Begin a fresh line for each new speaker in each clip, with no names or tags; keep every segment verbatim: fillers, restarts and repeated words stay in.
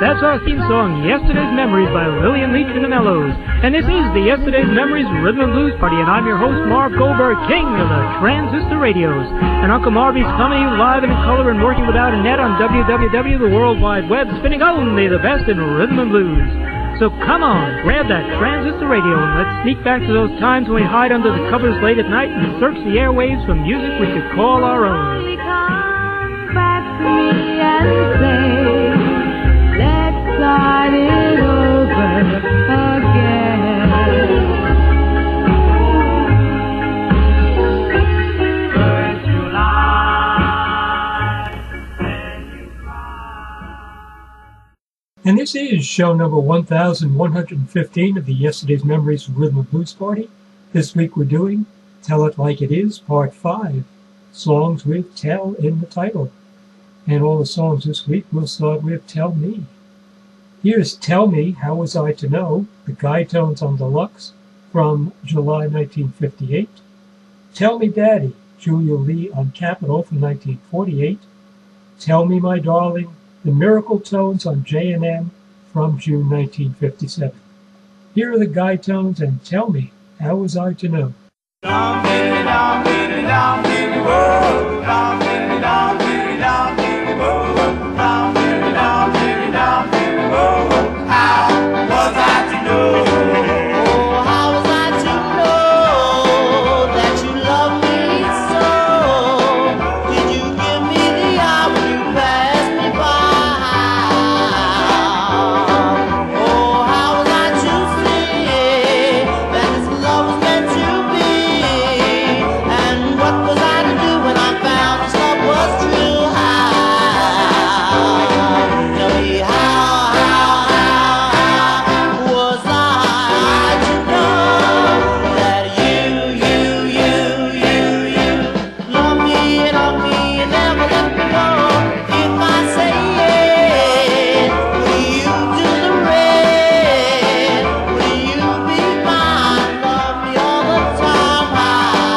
That's our theme song, Yesterday's Memories by Lillian Leach and the Mellows. And this is the Yesterday's Memories Rhythm and Blues Party, and I'm your host, Marv Goldberg, king of the transistor radios. And Uncle Marvy's coming to you live and in color and working without a net on W W W, the World Wide Web, spinning only the best in rhythm and blues. So come on, grab that transistor radio and let's sneak back to those times when we hide under the covers late at night and search the airwaves for music we could call our own.
Come back to me and say, let's start it over again. First July, when you cry.
And this is show number one thousand one hundred fifteen of the Yesterday's Memories Rhythm and Blues Party. This week we're doing Tell It Like It Is, Part five, songs with Tell in the title. And all the songs this week will start with Tell Me. Here's Tell Me, How Was I to Know, the Guy-Tones on Deluxe from July nineteen fifty-eight. Tell Me Daddy, Julia Lee on Capitol from nineteen forty-eight. Tell Me My Darling, the Miracle Tones on J and M from June nineteen fifty-seven. Here are the Guy-Tones and Tell Me, How Was I to Know?
Down, baby, down, baby, down, baby, whoa. Down, baby, down, baby, down, baby, whoa. Down, baby, down, baby, down, baby, whoa. How was I to know? Oh, how was I to know that you love me so? Did you give me the eye when you passed me by? Oh, how was I to see that this love was meant to be? And what was I to do when I found this love was true? How? Tell me how, how, how, how was I to know that you, you, you, you, you love me and love me and never let me go? If I say it, will you do the rest? Will you be mine? Love me all the time. How?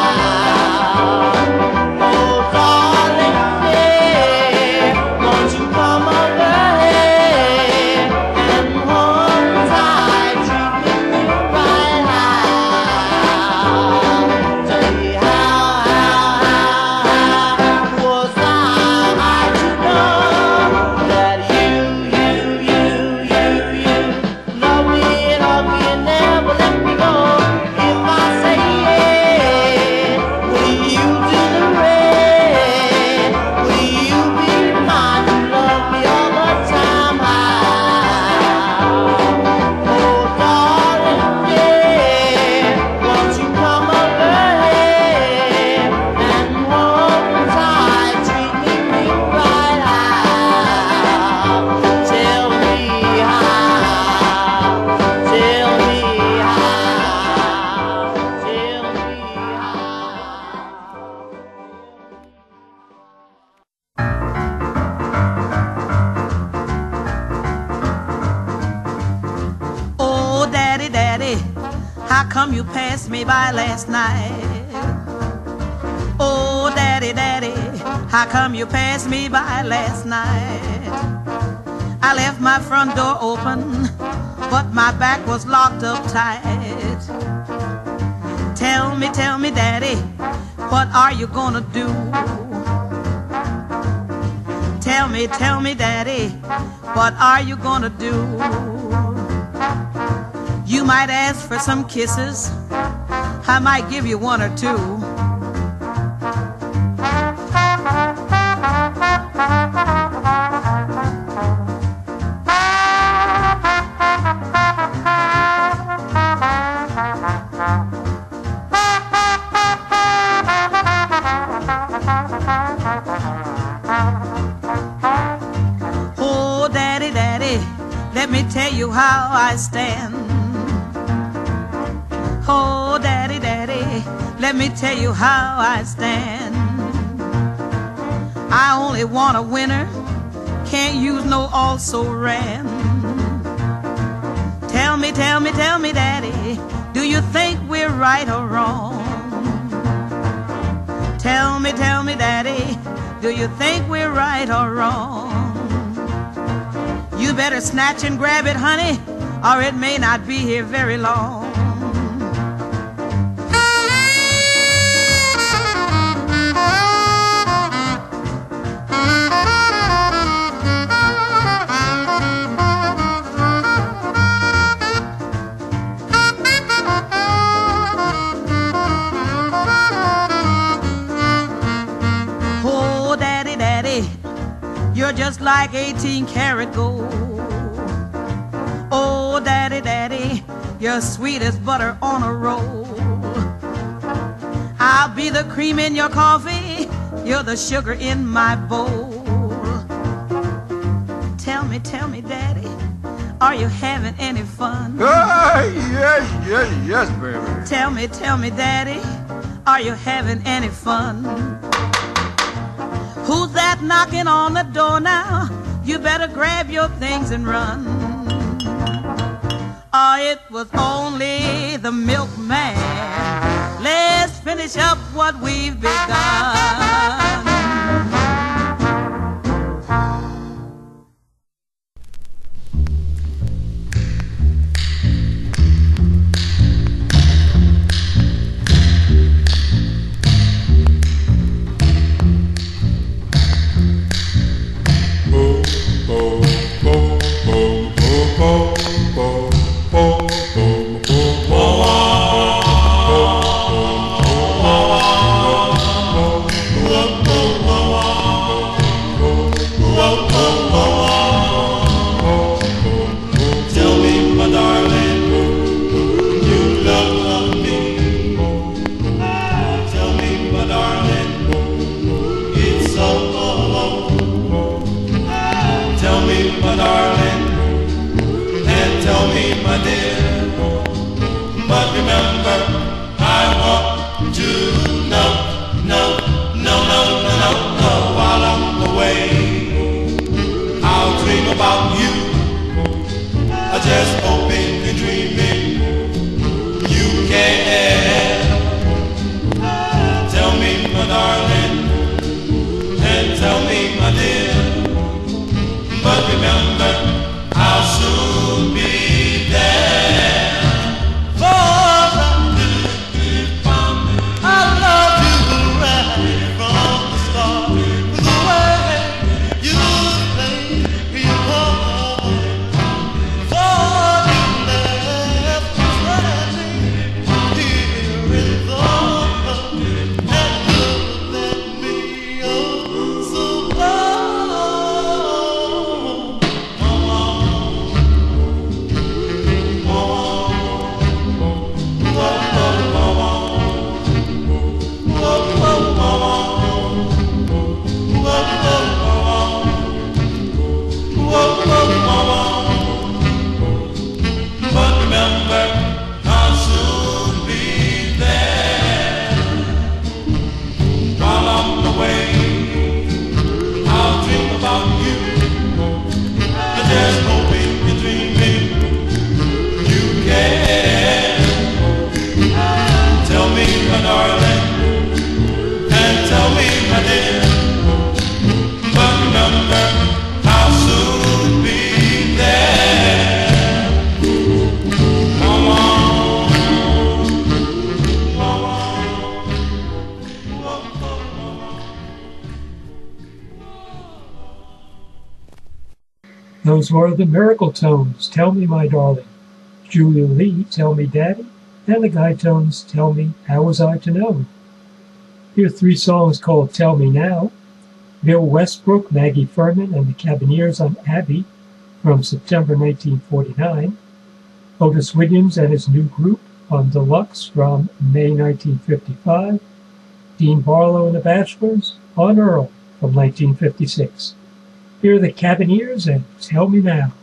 Oh, darling, yeah, won't you come over here and hold tight, treat me right? How? Tell me how, how, how, how was I to know that you, you, you, you, you love me and love me and never let me go? If I say it, will you do the rest? Will you be mine and love me all the time? How? Oh, darling, yeah, won't you come over here and hold tight, treat me right? How? Tell me how, tell me how, tell me
Oh, daddy, daddy, how come you passed me by last night? Oh, daddy, daddy, how come you passed me by last night? I left my front door open, but my back was locked up tight. Tell me, tell me, daddy, what are you gonna do? Tell me, tell me, daddy, what are you gonna do? You might ask for some kisses, I might give you one or two. Oh, daddy, daddy, let me tell you how I stand. Oh, daddy, daddy, let me tell you how I stand. I only want a winner, can't use no also-ran. Tell me, tell me, tell me, daddy, do you think we're right or wrong? Tell me, tell me, daddy, do you think we're right or wrong? You You better snatch and grab it, honey, or it may not be here very long. Oh, daddy, daddy, you're just like eighteen karat gold. Oh, daddy, daddy, you're sweet as butter on a roll. I'll be the cream in your coffee, you're the sugar in my bowl. Tell me, tell me, daddy, are you having any fun?
Ah, yes, yes, yes, baby.
Tell me, tell me, daddy, are you having any fun? Who's that knocking on the door now? You better grab your things and run. Oh, it was only the milkman. Let's finish up what we've begun.
Those were the Miracle Tones, Tell Me My Darling. Julia Lee, Tell Me Daddy. And the Guy Tones, Tell Me How Was I to Know. Here are three songs called Tell Me Now. Bill Westbrook, Maggie Furman, and the Cabineers on Abbey from September nineteen forty-nine. Otis Williams and his new group on Deluxe from May nineteen fifty-five. Dean Barlow and the Bachelors on Earl from nineteen fifty-six. Here are the Cabineers and Tell Me Now.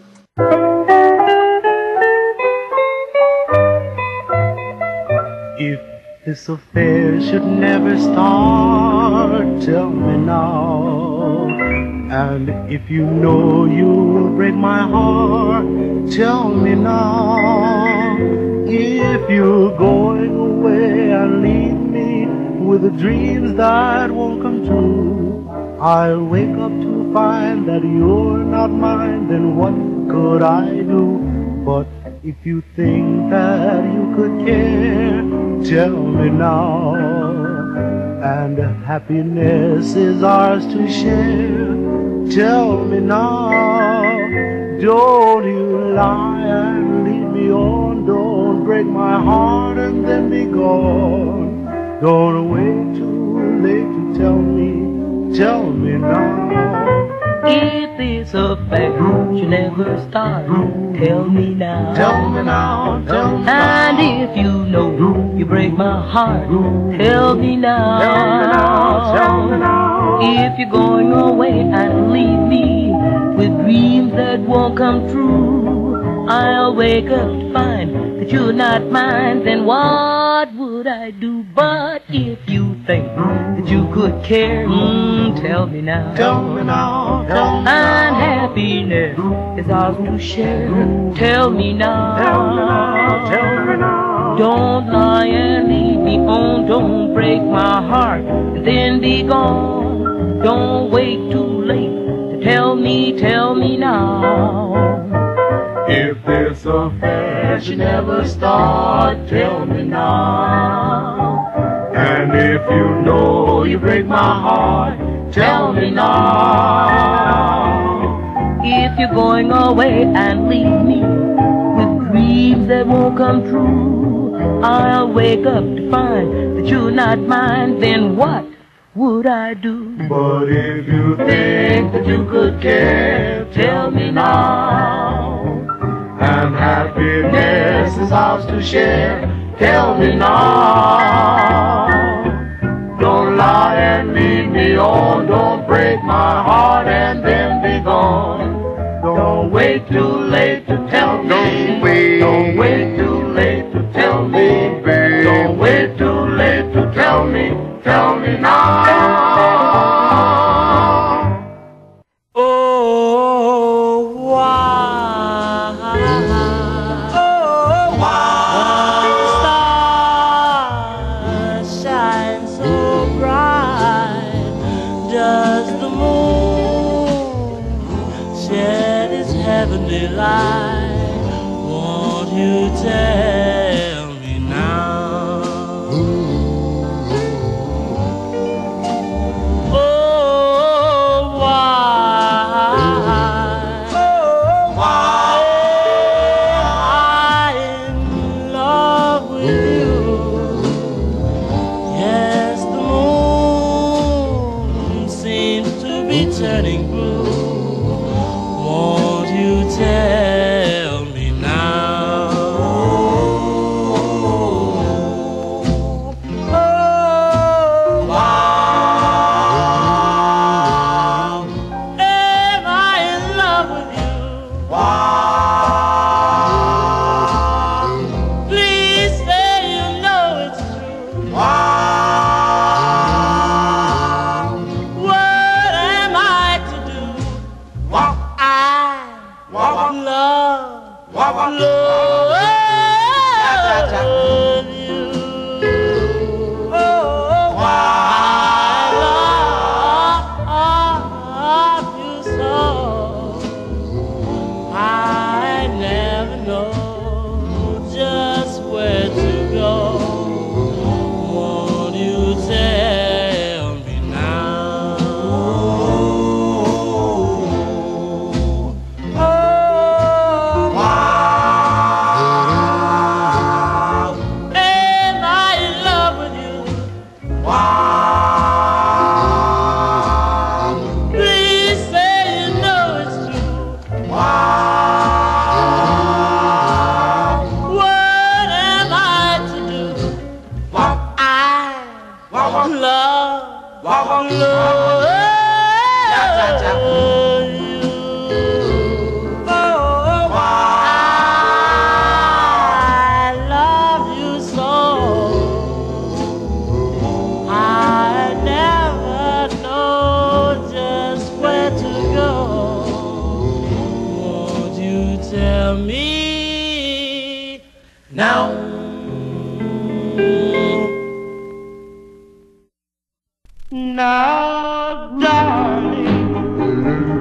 If this affair should never start, tell me now. And if you know you'll break my heart, tell me now. If you're going away and leave me with the dreams that won't come true, I'll wake up to find that you're not mine, then what could I do? But if you think that you could care, tell me now. And happiness is ours to share. Tell me now. Don't you lie and lead me on. Don't break my heart and then be gone. Don't wait too late to tell me. Tell me now.
If it's a fact you never start, tell me now.
Tell me now. Tell me
And
now.
if you know you break my heart, tell me now.
Tell me now. Tell me now.
If you're going away and leave me with dreams that won't come true, I'll wake up to find that you're not mine. Then what would I do? But if you think that you could care, mm, tell me now.
Tell me now. Tell me
And
now.
happiness is ours to share. Tell me now.
Tell me now. Tell me now.
Don't lie and lead me on. Don't break my heart and then be gone. Don't wait too late to tell me. Tell me now.
If this affair should never start, tell me now. And if you know you break my heart, tell me now.
If you're going away and leave me with dreams that won't come true, I'll wake up to find that you're not mine. Then what would I do?
But if you think that you could care, tell me now. And happiness is ours to share, tell me now. Don't lie and lead me on. Don't break my heart and then be gone. Don't wait too late to tell me.
Don't wait.
Don't wait too late to tell me.
babe.
Don't wait too late to tell me. Tell me now.
Oh, why? Oh, why? Stars shine so bright. Does the moon shed its heavenly light? Won't you tell me now? Oh, why? Oh, why am I in love with you? Yes, the moon seems to be turning blue. Won't you tell me now? Oh, why am I in love with you? Please say you know it's true. What am I to do? I love, love you. Oh, I love you so. I never know just where to go. Won't you tell me now? Oh, am I in love with you? Please say you know it's true. What am I to do? I love, love you. Oh, I love you so. I never know just where to go. Won't you tell me now?
Now, darling,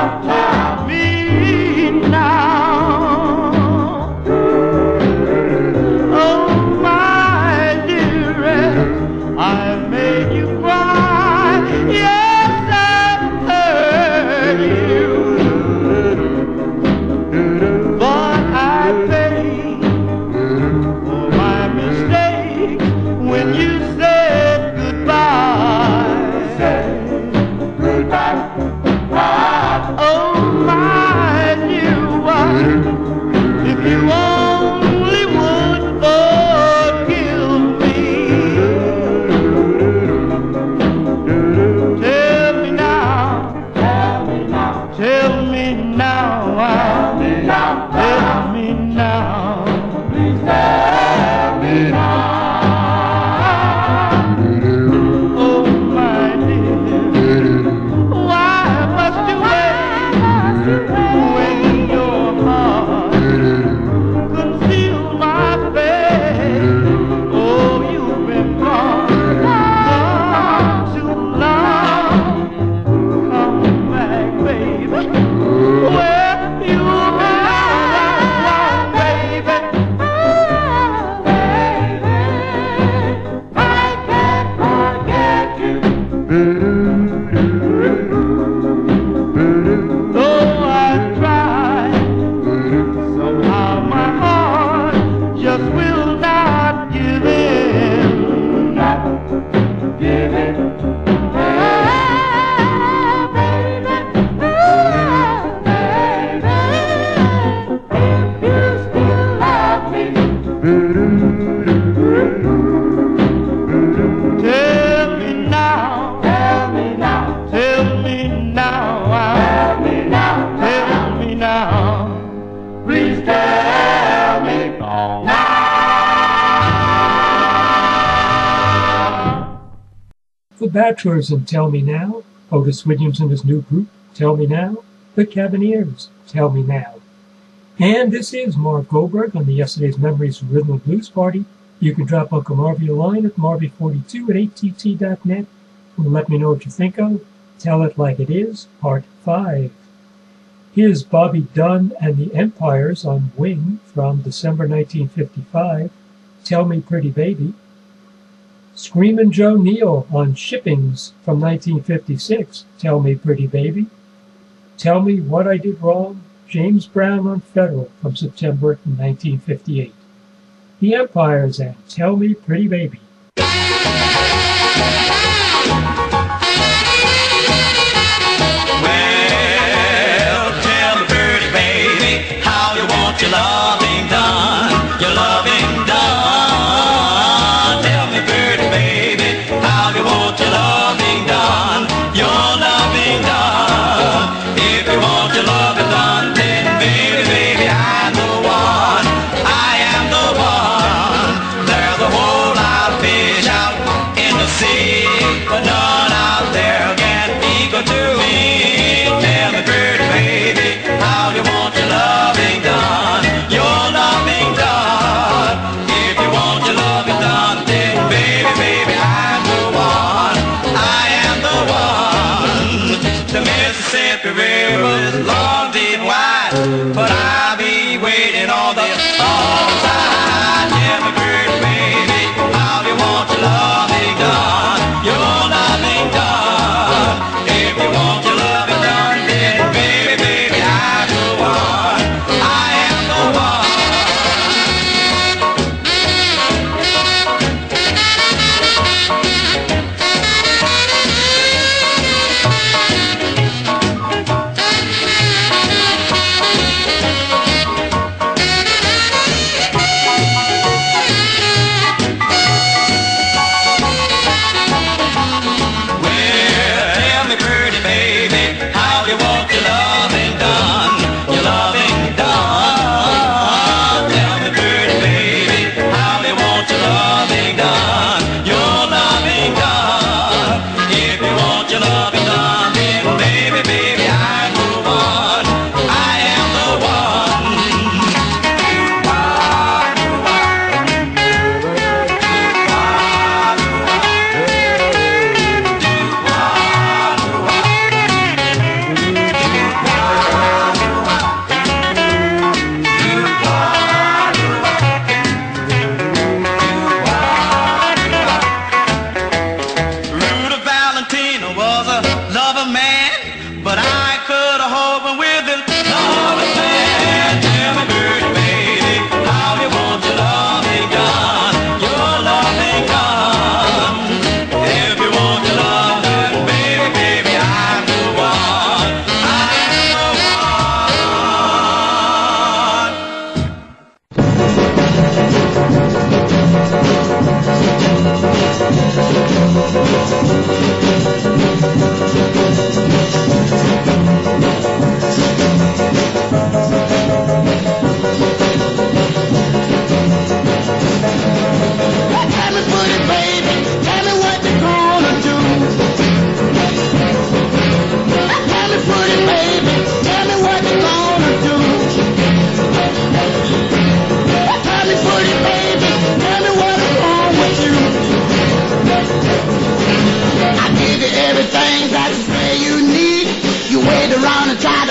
tell me now. Oh, my dearest, I made you cry. Yes, I've hurt you, but I paid for my mistake when you said goodbye. Goodbye. Oh, my dear wife, if you only would forgive me. Tell me now, tell me now, tell me now, tell me now, tell me now, please tell me now. Oh, my dear, why must you wait when your heart conceals my face? Oh, you've been gone, gone too long. Come back, baby. Where you belong, baby. I can't forget you. Though I try, somehow my heart just will not give in. Not give in. Tell me now, tell me now, tell me now, tell me now, tell me now, please tell me now.
The Bachelors and Tell Me Now, Otis Williams and his new group, Tell Me Now, The Cabineers, Tell Me Now. And this is Marv Goldberg on the Yesterday's Memories Rhythm and Blues Party. You can drop Uncle Marvy a line at marvy forty-two at a t t dot net and let me know what you think of Tell It Like It Is, Part five. Here's Bobby Dunn and the Empires on Wing from December nineteen fifty-five, Tell Me Pretty Baby. Screamin' Joe Neal on Shippings from nineteen fifty-six, Tell Me Pretty Baby. Tell Me What I Did Wrong, James Brown on Federal from September nineteen fifty-eight. The Empires and Tell Me Pretty Baby.
Well, tell me pretty baby, how you want your loving done, your loving done. Tell me pretty baby, how you want your loving done, your loving done. If you want your loving done, then baby, baby, I'm the one, I am the one. There's a whole lot of fish out in the sea, but none out there can equal to me. Tell me pretty baby, how you want your loving done, your loving done. If you want your loving done, then baby, baby, I'm the one, I am the one. The Mississippi River is long, deep, wide, but I'll be waiting on the other side. Tell me pretty baby, how you want your loving done, your loving done. If you want your loving done, then baby, baby, I'm the one, I am the one.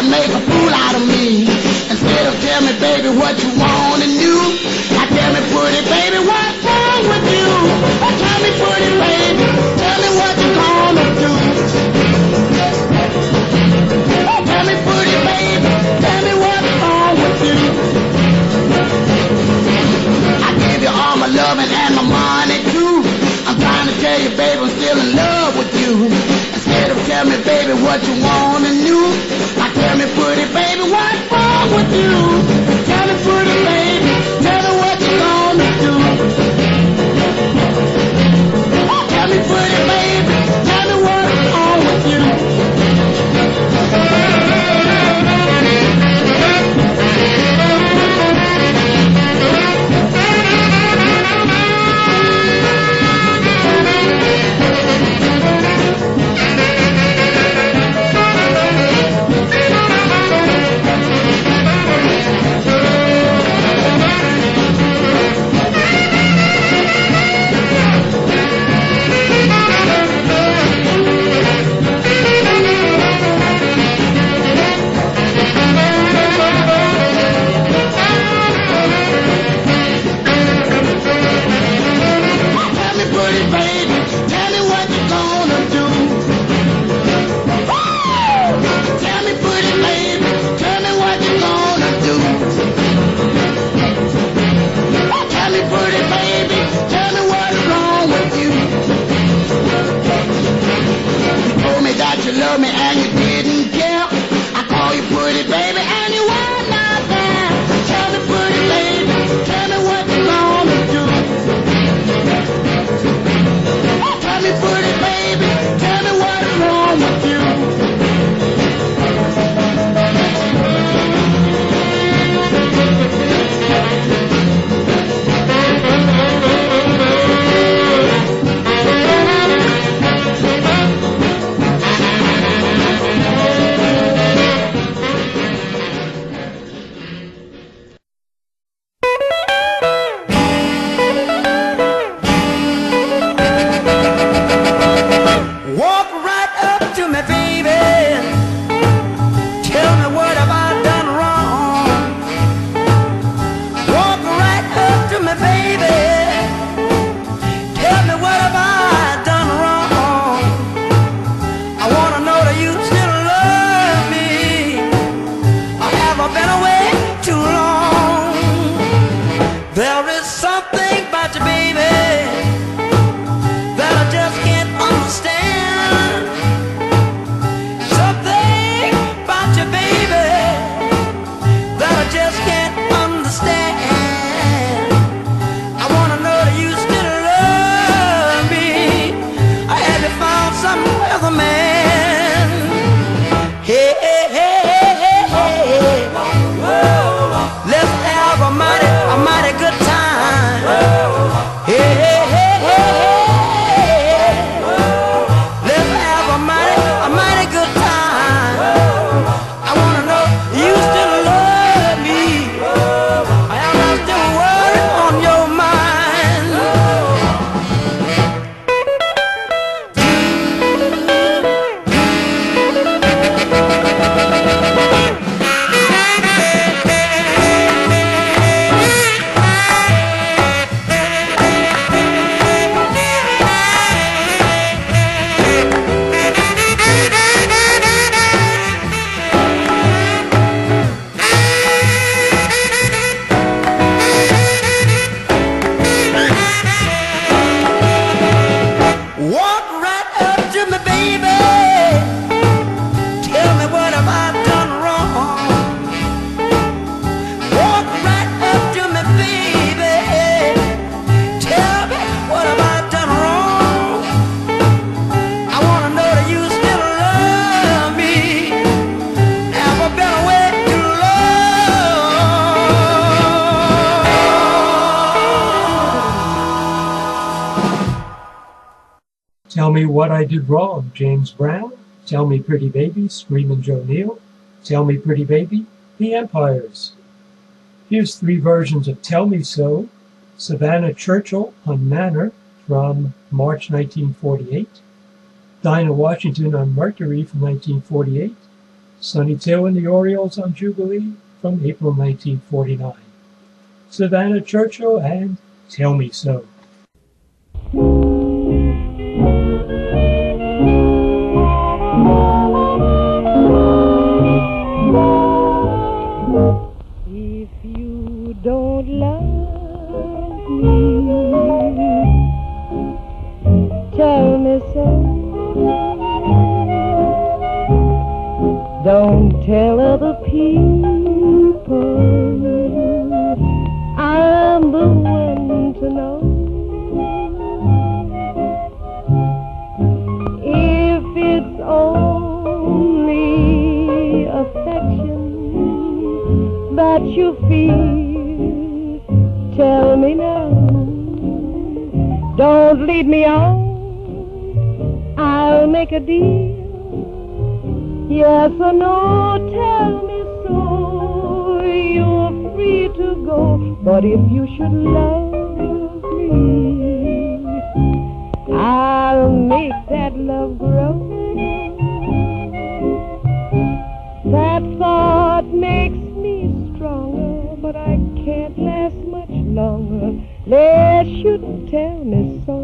to make a fool out of me. Instead of tell me, baby, what you want and do, now tell me, pretty baby, what's wrong with you? Oh, tell me, pretty baby, tell me what you gonna do. Oh, tell me, pretty baby, tell me what's wrong with you. I gave you all my loving and my money too. I'm trying to tell you, baby, I'm still in love with you. Instead of tell me, baby, what you want and do, now tell me, pretty baby, what's wrong with you? Tell me, pretty baby, tell me what you gonna do. Oh, tell me, pretty baby, tell me what's wrong with you. You love me and you didn't care. I call you pretty baby and you were not there. Tell me, pretty baby, tell me what you gonna do. Oh, tell me, pretty baby, tell me what's wrong with you.
Tell Me What I Did Wrong, James Brown. Tell Me Pretty Baby, Screamin' Joe Neal. Tell Me Pretty Baby, The Empires. Here's three versions of Tell Me So. Savannah Churchill on Manor from March nineteen forty-eight. Dinah Washington on Mercury from nineteen forty-eight. Sonny Till and the Orioles on Jubilee from April nineteen forty-nine. Savannah Churchill and Tell Me So.
If you don't love me, tell me so. Don't tell other people I'm the one to know. If it's only affection that you feel, tell me now. Don't lead me on, I'll make a deal. Yes or no, tell me so. You're free to go, but if you should love me, I'll make that love grow. That thought makes me stronger, but I can't last much longer unless you tell me so.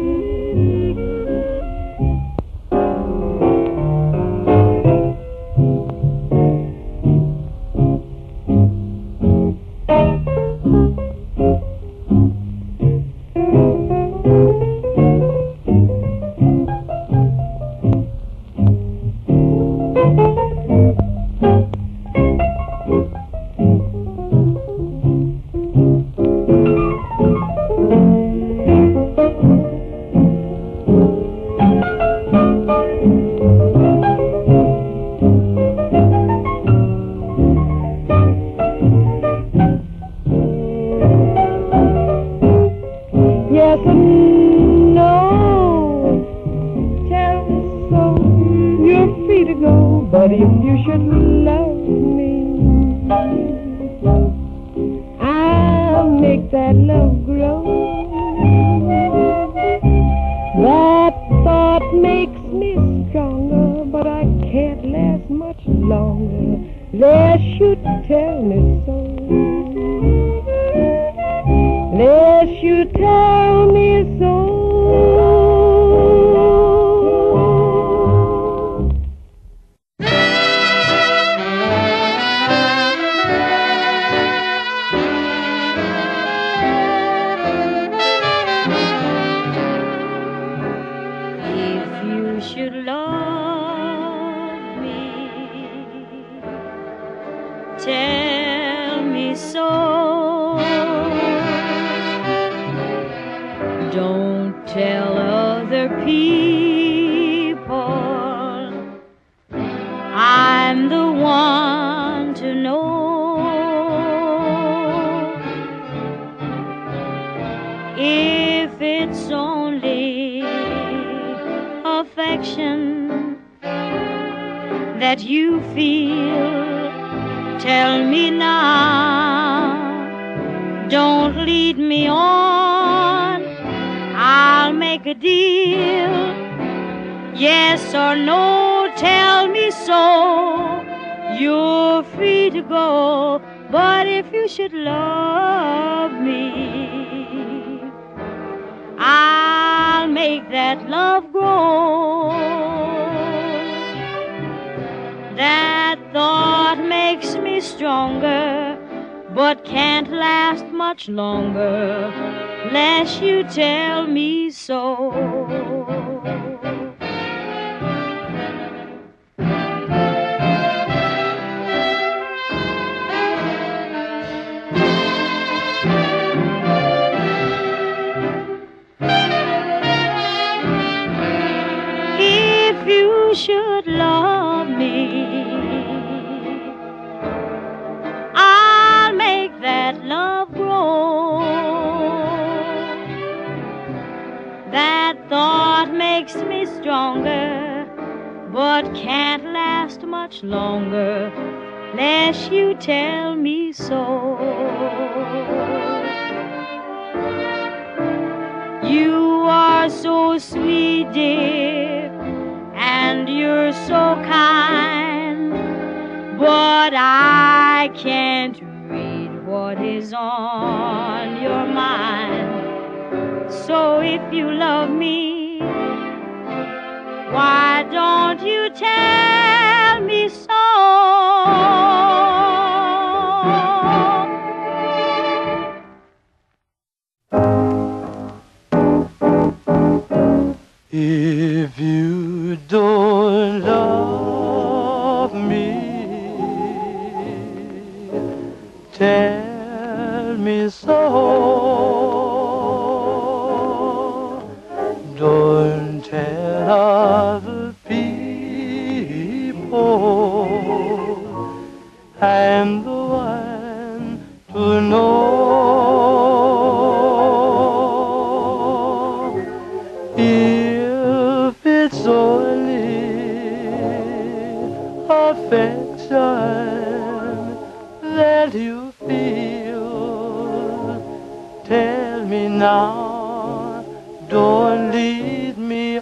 Longer, lest you tell me so. If you should love me, I'll make that love grow. That thought makes me stronger, but can't last much longer, lest you tell me so. You are so sweet, dear, and you're so kind. but I can't read what is on your mind. So if you love me, why don't you tell me so?
If you don't love me, tell me so. Don't tell other people I'm the one to know. If it's only affection that you feel, tell me now, don't lead me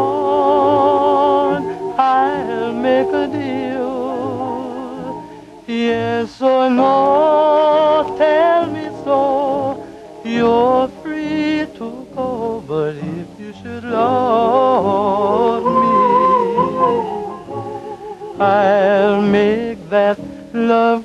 on, I'll make a deal. Yes or no, tell me so, you're free to go, but if you should love me, I'll make that love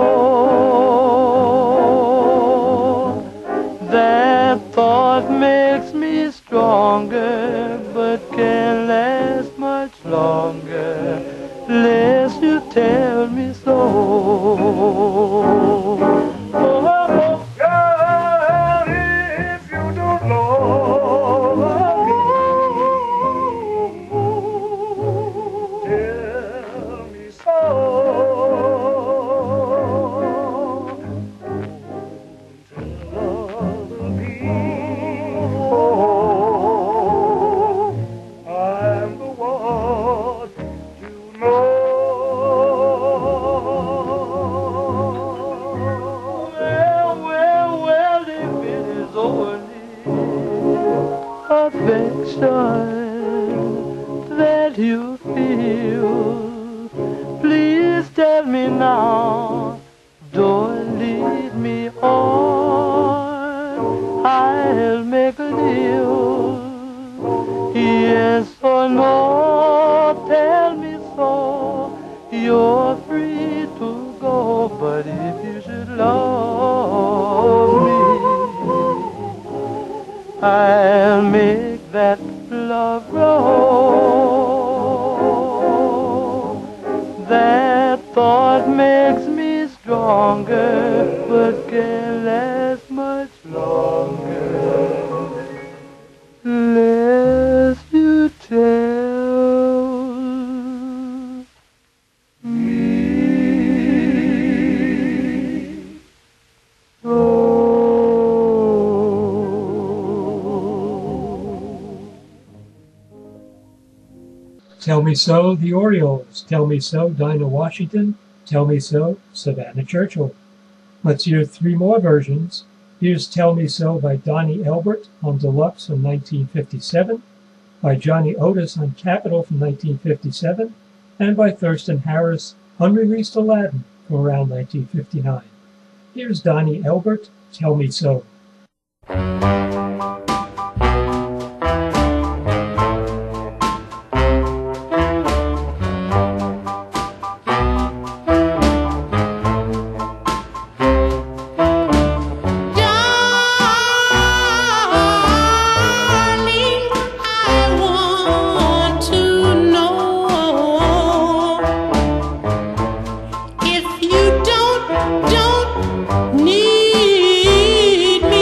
grow. That thought makes me stronger, but can't last much longer, lest you tell me so. Oh, girl, if you don't love me, tell me so. I'm the one you know. Well, well, well, if it is only affection that you feel, please tell me now, don't lead me on, I'll make a deal. Yes or no, tell me so, you're free to go, but if you should love me, I'll make that love grow. That thought makes me stronger, but can't last much longer, lest you tell me so.
Tell Me So, the Orioles. Tell Me So, Dinah Washington. Tell Me So, Savannah Churchill. Let's hear three more versions. Here's Tell Me So by Donnie Elbert on Deluxe from nineteen fifty-seven, by Johnny Otis on Capitol from nineteen fifty-seven, and by Thurston Harris, unreleased Aladdin from around nineteen fifty-nine. Here's Donnie Elbert, Tell Me So.
Need me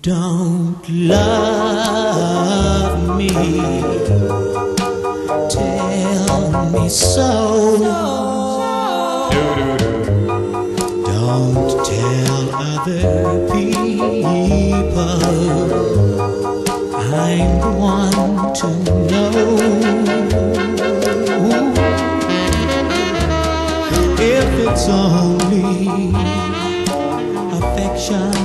don't love me, tell me so. Don't tell other people I'm the one to know. If it's only affection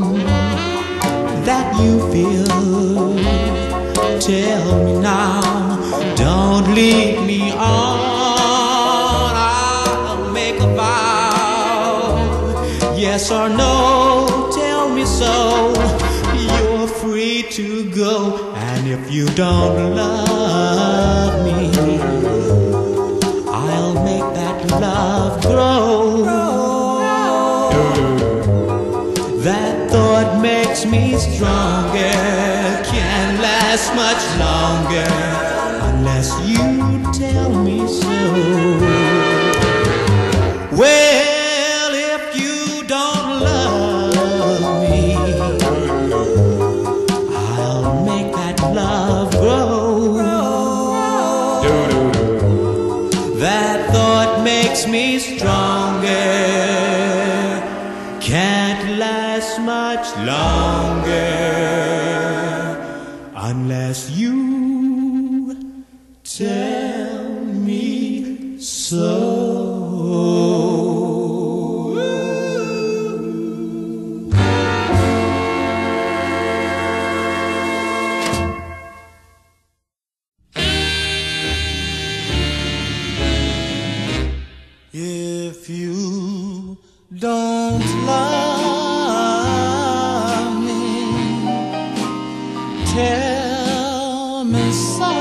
that you feel, tell me now, don't lead me on. I'll make a vow, yes or no, tell me so. You're free to go, and if you don't love me, I'll make that love grow. That thought makes me stronger, can't last much longer unless you tell me so. Well, if you don't love me, I'll make that love grow. That thought makes me stronger, can't last much longer unless you tell me so. If you don't love me, tell me so.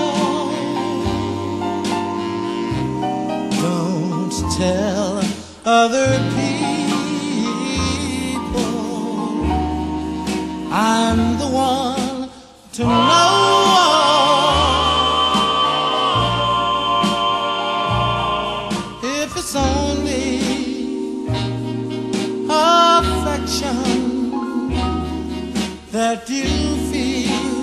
Don't tell other people I'm the one to know. If it's only affection that you feel,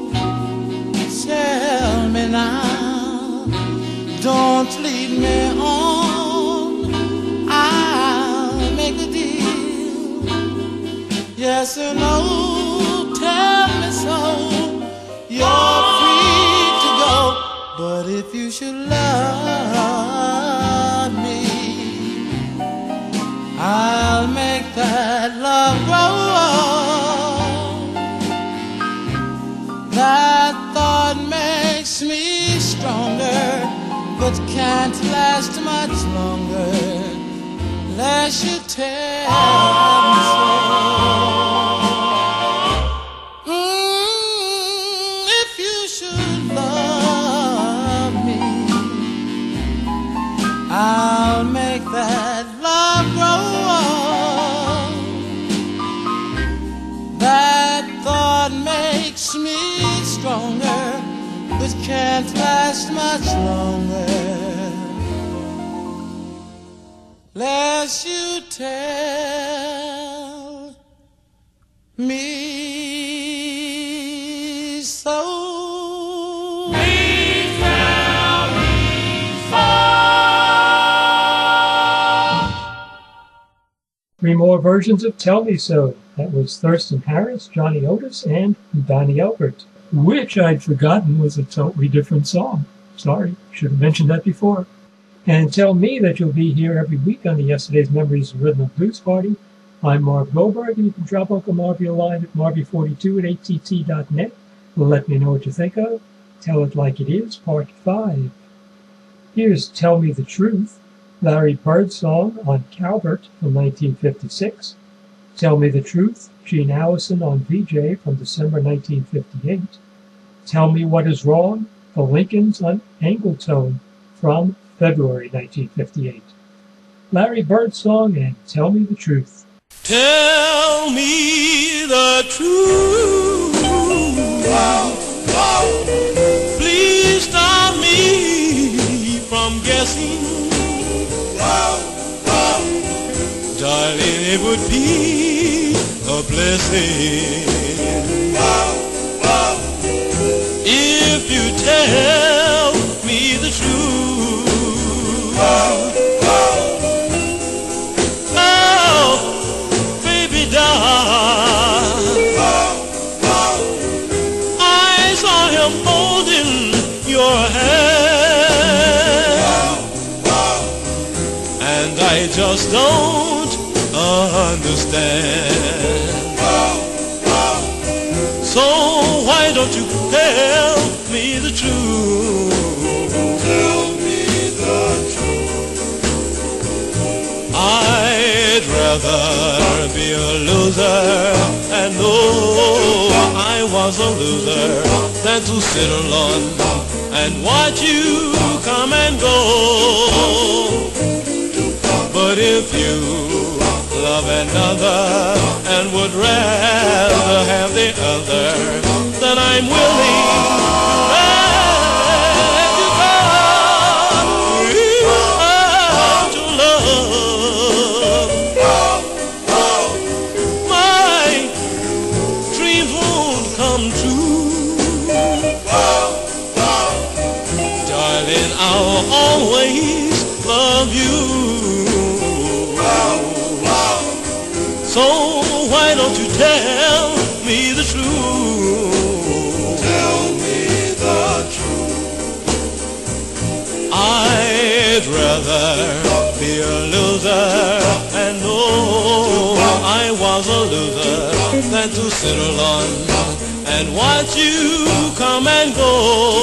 tell me now, don't lead me on. I'll make a deal, yes or no, tell me so. You're free to go, but if you should love me, I'll make that love grow. That thought makes me stronger, but can't last much longer unless you tell me so. Mm, if you should love me, I'll make that love grow. That thought makes me stronger, but can't last much longer unless you tell me so. Please tell me so.
Three more versions of Tell Me So. That was Thurston Harris, Johnny Otis, and Donnie Elbert, which I'd forgotten was a totally different song. Sorry, should have mentioned that before. And tell me that you'll be here every week on the Yesterday's Memories Rhythm and Blues Party. I'm Marv Goldberg, and you can drop Uncle Marvy a line at marvy forty-two at A T T dot net. Let me know what you think of. Tell It Like It Is, Part five. Here's Tell Me the Truth, Larry Bird's song on Calvert from nineteen fifty-six. Tell Me the Truth, Gene Allison on V J from December nineteen fifty-eight. Tell Me What Is Wrong, The Lincolns on Angletone from February nineteen fifty-eight. Larry Bird's song and Tell Me the Truth.
Tell me the truth. Wow, wow. Please stop me from guessing. Wow, wow. Darling, it would be a
a blessing if you tell me the truth. Oh, baby doll, I saw him holding your hand, and I just don't understand. So why don't you tell me the truth? Tell me the truth. I'd rather be a loser and know I was a loser than to sit alone and watch you come and go. But if you love another and would rather have the other, then I'm willing to let you go. To love, my dreams won't come true. Darling, I'll always love you. So why don't you tell me the truth? Tell me the truth. I'd rather be a loser and know I was a loser than to sit alone and watch you come and go.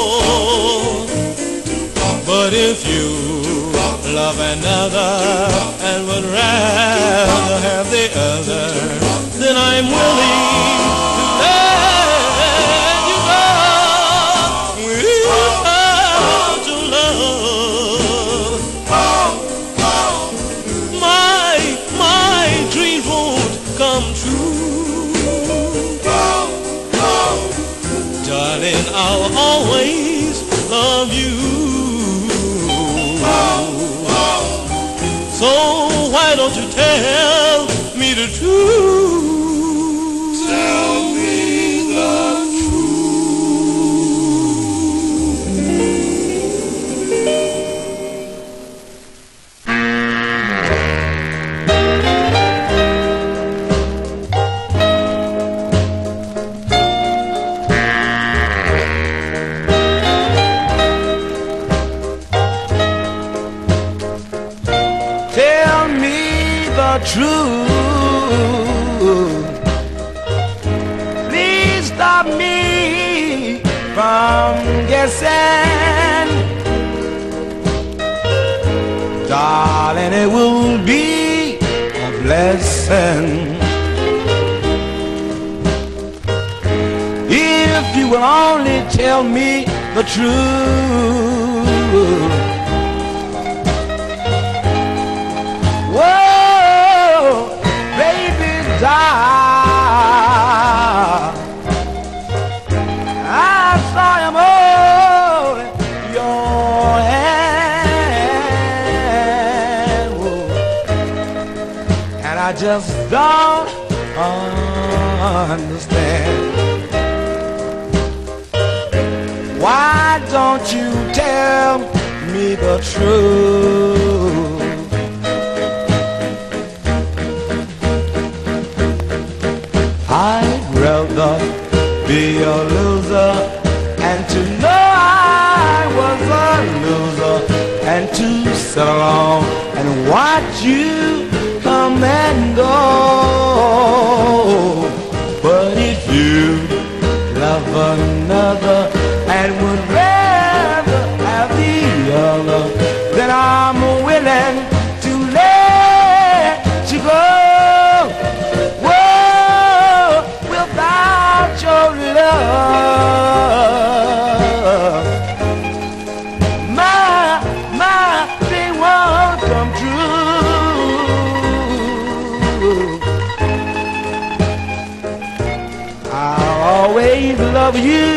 But if you love another and would rather have the other, then I'm willing to let you go. Without your love, my, my dreams won't come true. Darling, I'll always love you. So why don't you tell me the truth? Tell me the
truth. Please stop me from guessing. Darling, it will be a blessing if you will only tell me the truth. Whoa, baby, doll, I saw him holding your hand. Whoa. And I just don't understand. Why don't you tell me the truth? I'd rather be a loser and to know I was a loser and to sit along and watch you come and go. But if you love another and would rather have the other, then I'm willing to let you go. Your love, my, my, they won't come true. I'll always love you.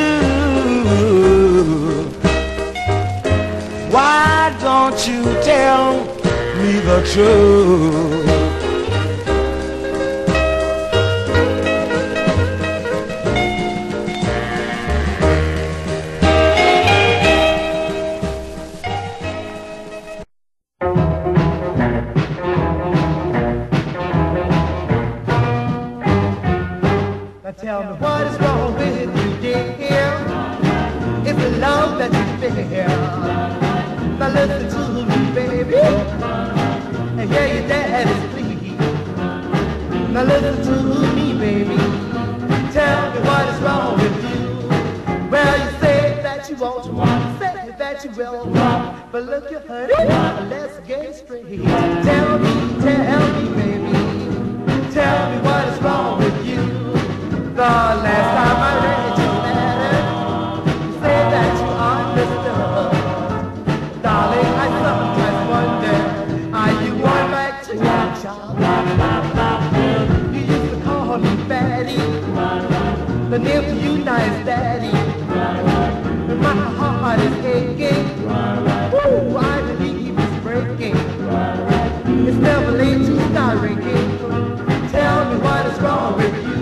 Why don't you tell me the truth?
Now listen to me, baby, and hear your daddy's plea. Now listen to me, baby, tell me what is wrong with you. Well, you say that you want to, say that you will, but look, you honey, let's get straight. Tell me, tell me, baby, tell me what is wrong with you. The last time I read your letter, you said that you understood. Darling, I sometimes wonder, are you going back to your job? You used to call me Fatty, the name to you now is Daddy. And my heart is aching, ooh, I believe it's breaking. It's never late to start ringing. Tell me what is wrong with you.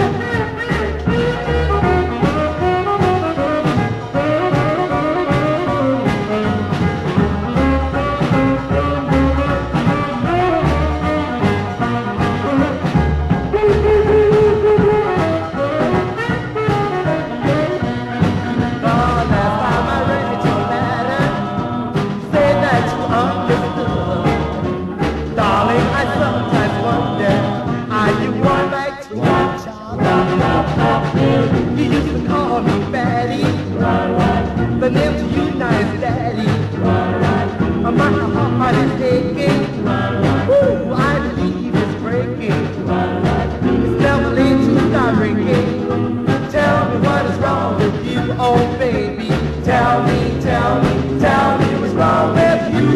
You used to call me Fatty, the name to you now is Daddy. My heart is aching, ooh, I believe it's breaking. It's never late to start ringing. Tell me what is wrong with you, oh baby. Tell me, tell me, tell me what's wrong with you.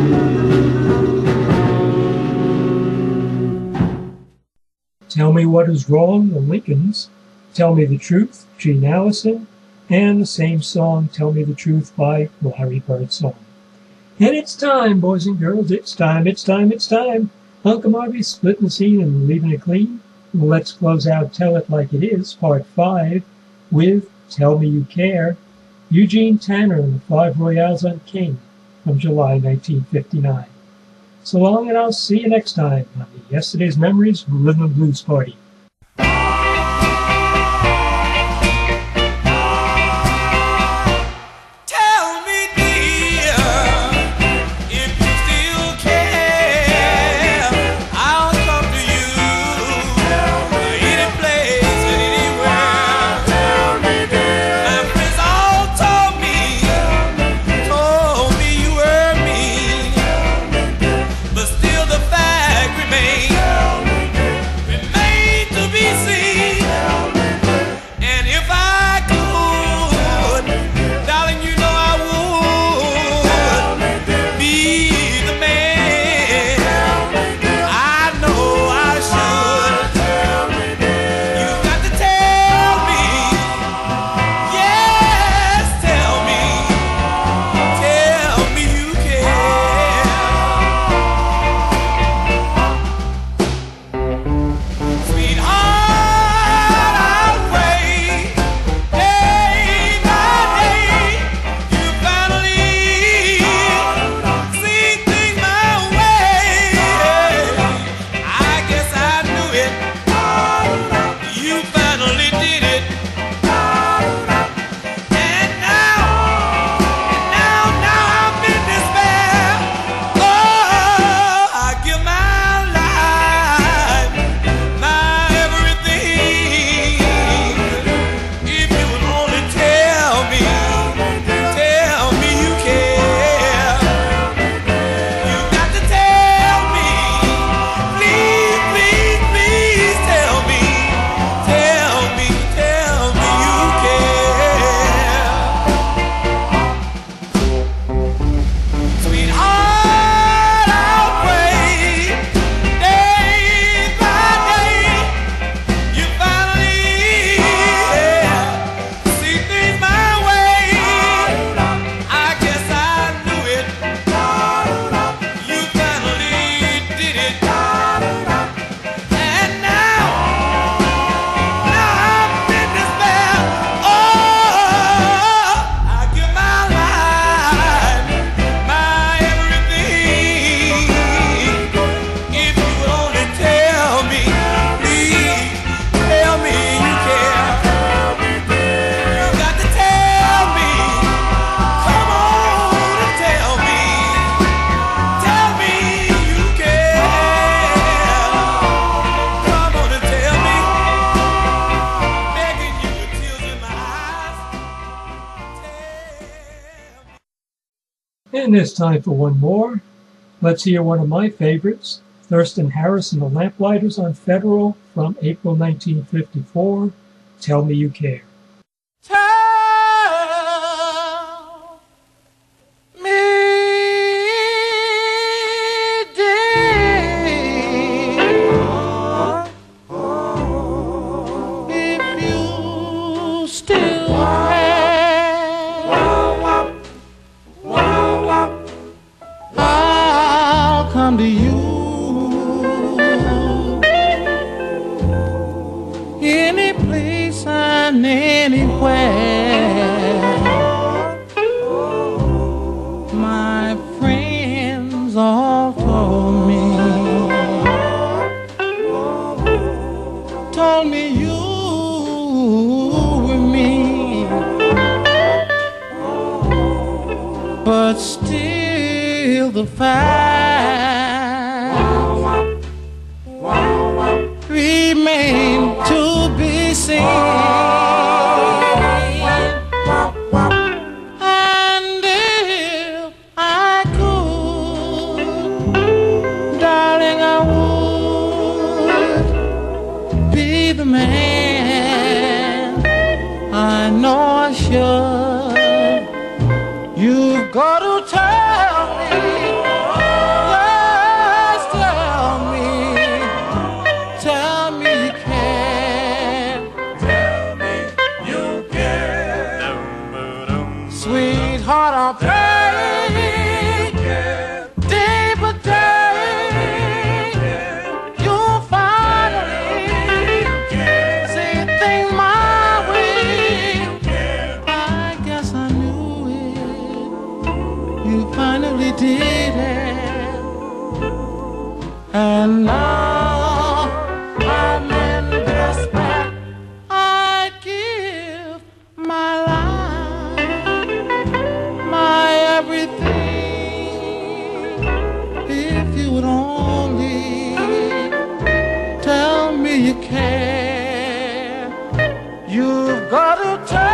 Tell Me What Is Wrong, the Lincolns. Tell Me the Truth, Gene Allison. And the same song, Tell Me the Truth by Larry Birdsong. And it's time, boys and girls, it's time, it's time, it's time. Uncle Marvy's splitting the scene and leaving it clean. Well, let's close out Tell It Like It Is, Part five, with Tell Me You Care, Eugene Tanner and the Five Royales on King from July nineteen fifty-nine. So long, and I'll see you next time on the Yesterday's Memories Rhythm and Blues Party.
Remain
And it's time for one more. Let's hear one of my favorites, Thurston Harris and the Lamplighters on Federal from April nineteen fifty-four, Tell Me You Care.
Tell me, dear, if you still care, I'll come to you any place and anywhere. My friends all told me, told me you were me, but still the fact remain to be seen. And if I could, darling, I would be the man. I know I should. You've got to tell me, yes, tell me, tell me you care, tell me you care, sweetheart, I'll pray, day by day, you'll finally see things my way. I guess I knew it, you finally did it, and now I'm in despair. I'd give my life, my everything, if you would only tell me you care. You've got to tell